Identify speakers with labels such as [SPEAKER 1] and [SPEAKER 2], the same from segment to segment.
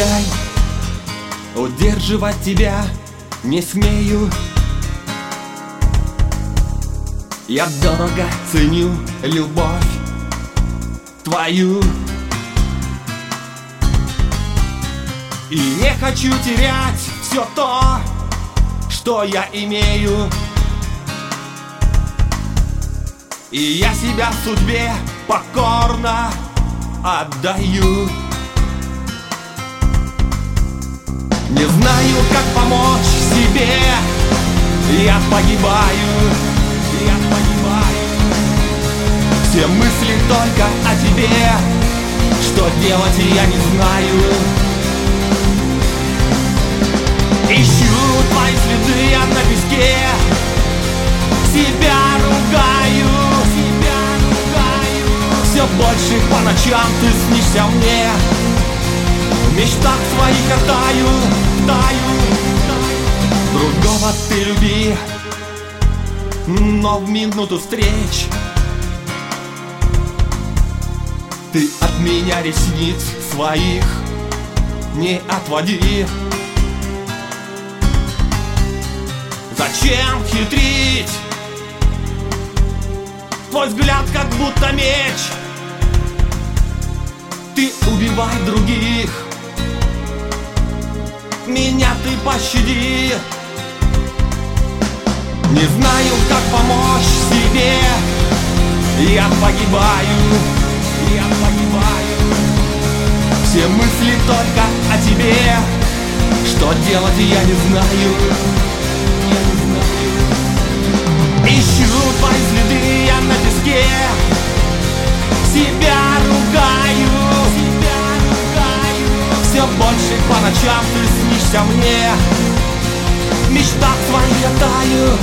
[SPEAKER 1] прощай, удерживать тебя не смею. Я дорого ценю любовь твою и не хочу терять все то, что я имею. И я себя судьбе покорно отдаю. Не знаю, как помочь себе, я погибаю, я погибаю. Все мысли только о тебе, что делать я не знаю. Ищу твои следы я на песке, себя ругаю, все больше по ночам ты снишься мне. В мечтах своих я таю. Другого ты люби, но в минуту встреч ты от меня ресниц своих не отводи. Зачем хитрить? Твой взгляд как будто меч. Ты убивай других, меня ты пощади. Не знаю, как помочь себе, я погибаю, я погибаю. Все мысли только о тебе, что делать я не знаю, я не знаю. Ищу твои следы я на песке, себя ругаю, все больше по ночам ты снишься мне. В мечтах своих я таю.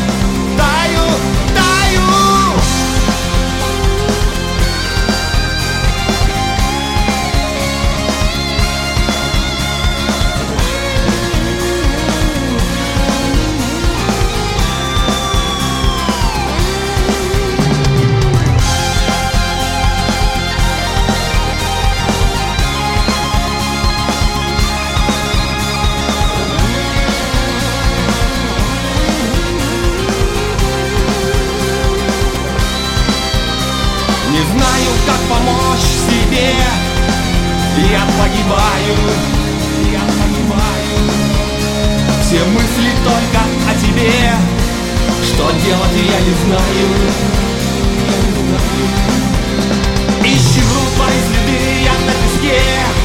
[SPEAKER 1] Не знаю, как помочь себе, я погибаю, я погибаю. Все мысли только о тебе, что делать я не знаю, я не знаю. Ищу твои следы я на песке,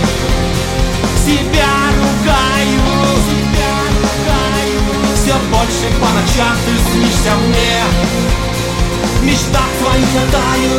[SPEAKER 1] себя ругаю, все больше по ночам ты снишься мне. В мечтах своих я таю.